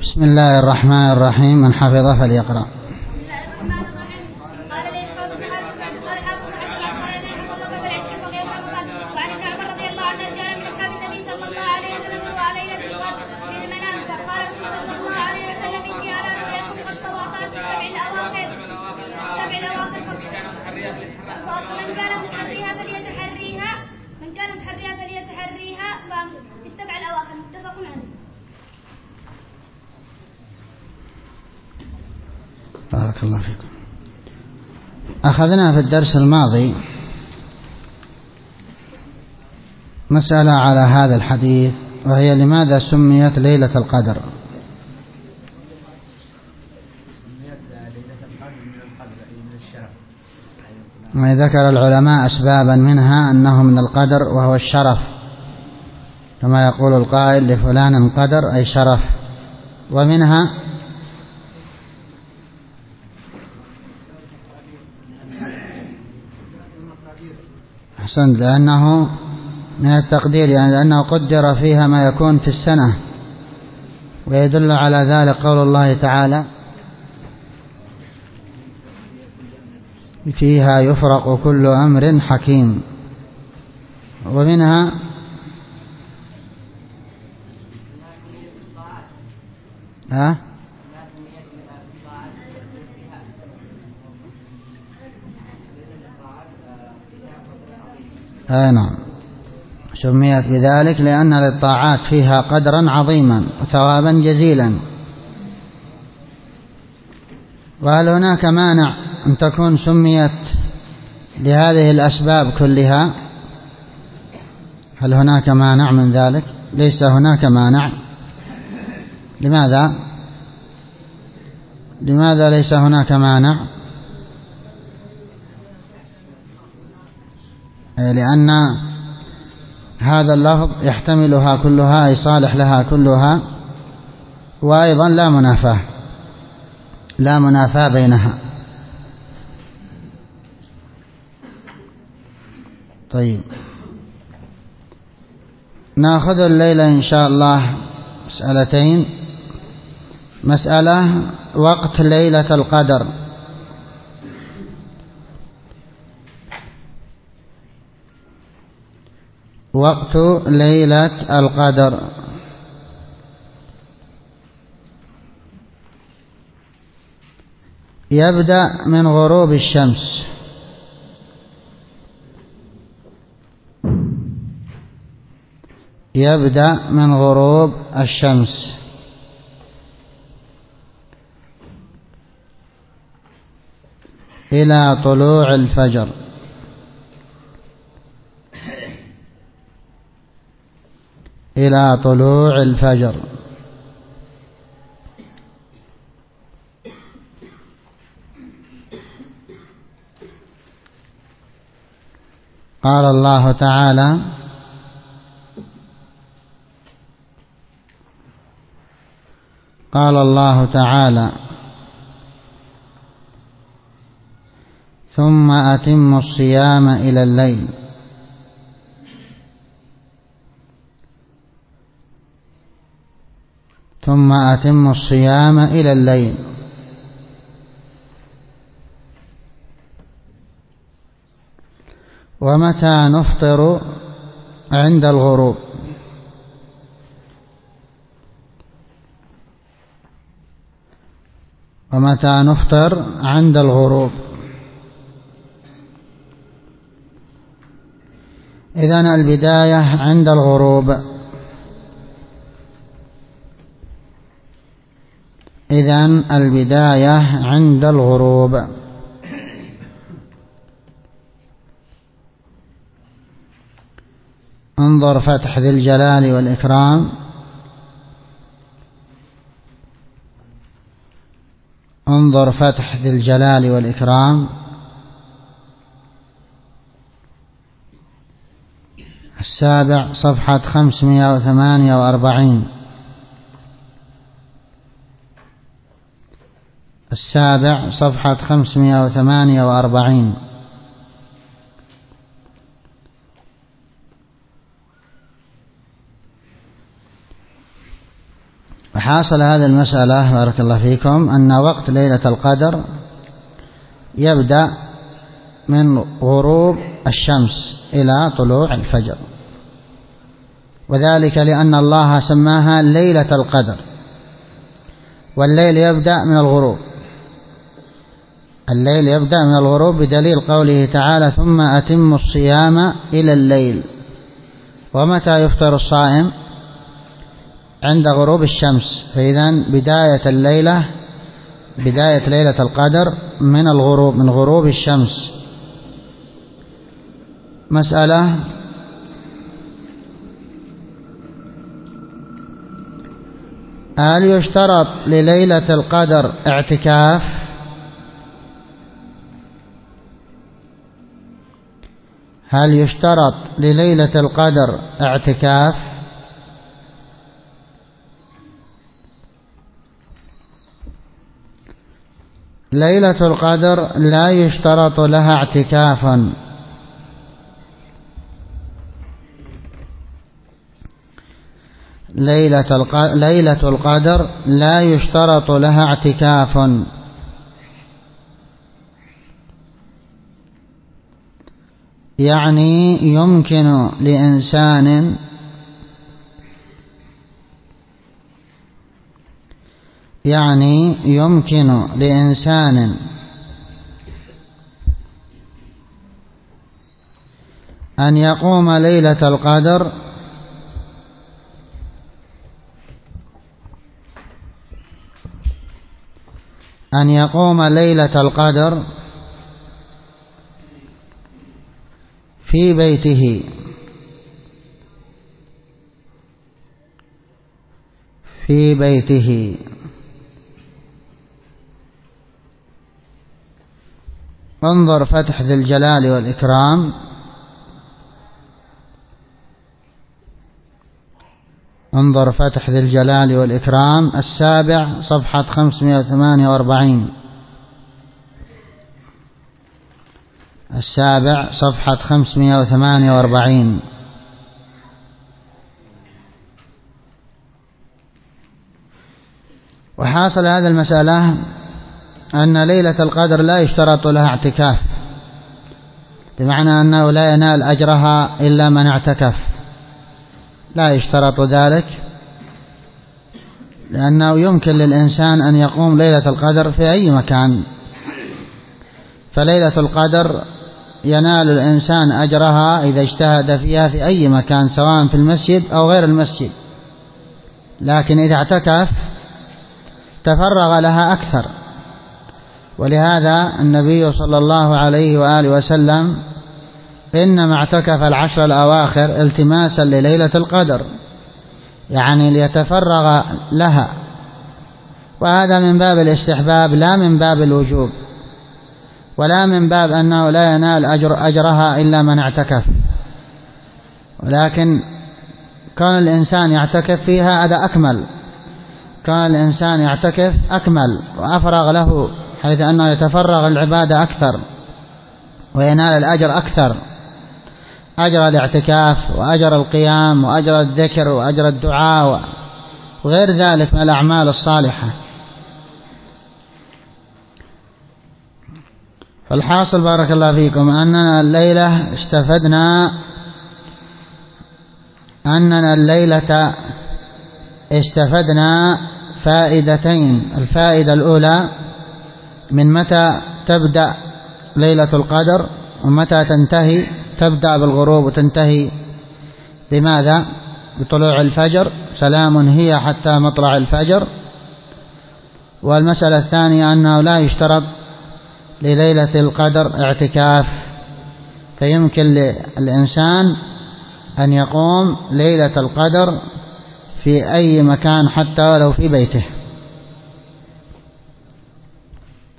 بسم الله الرحمن الرحيم. من حفظ فليقرأ. بارك الله فيكم. أخذنا في الدرس الماضي مسألة على هذا الحديث، وهي لماذا سميت ليلة القدر؟ ذكر العلماء أسبابا، منها أنه من القدر وهو الشرف، كما يقول القائل لفلان قدر أي شرف. ومنها أحسنت، لأنه من التقدير، يعني لأنه قدر فيها ما يكون في السنة. ويدل على ذلك قول الله تعالى: فيها يفرق كل أمر حكيم. ومنها نعم، سميت بذلك لأن للطاعات فيها قدرا عظيما وثوابا جزيلا. وهل هناك مانع أن تكون سميت لهذه الأسباب كلها؟ هل هناك مانع من ذلك؟ ليس هناك مانع. لماذا ليس هناك مانع؟ لأن هذا اللفظ يحتملها كلها، أي صالح لها كلها. وأيضا لا منافاة بينها. طيب، نأخذ الليلة إن شاء الله مسألتين. مسألة وقت ليلة القدر. وقت ليلة القدر يبدأ من غروب الشمس. يبدأ من غروب الشمس إلى طلوع الفجر. إلى طلوع الفجر. قال الله تعالى: ثم أتموا الصيام إلى الليل. ثم أتموا الصيام إلى الليل. ومتى نفطر؟ عند الغروب. ومتى نفطر؟ عند الغروب. إذن البداية عند الغروب. إذن البداية عند الغروب. انظر فتح ذي الجلال والإكرام. انظر فتح ذي الجلال والإكرام، السابع، صفحة 548. السابع، صفحة 548. حاصل هذه المسألة بارك الله فيكم أن وقت ليلة القدر يبدأ من غروب الشمس إلى طلوع الفجر، وذلك لأن الله سماها ليلة القدر، والليل يبدأ من الغروب، الليل يبدأ من الغروب بدليل قوله تعالى ثم أتم الصيام إلى الليل. ومتى يفطر الصائم؟ عند غروب الشمس، فإذا بداية ليلة القدر من الغروب، من غروب الشمس. مسألة: هل يشترط لليلة القدر اعتكاف؟ هل يشترط لليلة القدر اعتكاف؟ ليلة القدر لا يشترط لها اعتكافا، ليلة القدر لا يشترط لها اعتكاف، يعني يمكن لإنسان أن يقوم ليلة القدر في بيته. انظر فتح ذي الجلال والإكرام، انظر فتح ذي الجلال والإكرام السابع صفحة 548، السابع صفحة 548. وحاصل هذه المسألة أن ليلة القدر لا يشترط لها اعتكاف، بمعنى أنه لا ينال أجرها إلا من اعتكف، لا يشترط ذلك، لأنه يمكن للإنسان أن يقوم ليلة القدر في أي مكان، فليلة القدر ينال الإنسان أجرها إذا اجتهد فيها في أي مكان، سواء في المسجد أو غير المسجد، لكن إذا اعتكف تفرغ لها أكثر. ولهذا النبي صلى الله عليه وآله وسلم إنما اعتكف العشر الأواخر التماسا لليلة القدر، يعني ليتفرغ لها، وهذا من باب الاستحباب لا من باب الوجوب، ولا من باب أنه لا ينال أجرها إلا من اعتكف، ولكن كان الإنسان يعتكف فيها هذا أكمل، كان الإنسان يعتكف أكمل وأفرغ له، حيث أنه يتفرغ العبادة أكثر وينال الأجر أكثر، أجر الاعتكاف وأجر القيام وأجر الذكر وأجر الدعاء وغير ذلك من الأعمال الصالحة. فالحاصل بارك الله فيكم أننا الليلة استفدنا فائدتين. الفائدة الأولى من متى تبدأ ليلة القدر ومتى تنتهي، تبدأ بالغروب وتنتهي بماذا؟ بطلوع الفجر، سلام هي حتى مطلع الفجر. والمسألة الثانية أنه لا يشترط لليلة القدر اعتكاف، فيمكن للإنسان أن يقوم ليلة القدر في أي مكان حتى ولو في بيته.